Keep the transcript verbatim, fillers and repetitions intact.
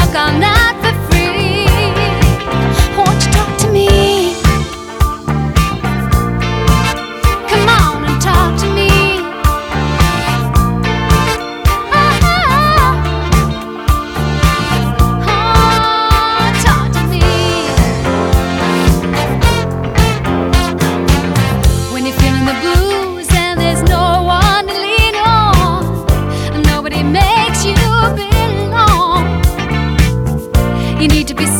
look, I'm not for free. Won't you talk to me? Come on and talk to me. Oh, oh, talk to me. When you're feeling the blues and there's no one to lean on, nobody makes you belong. You need to be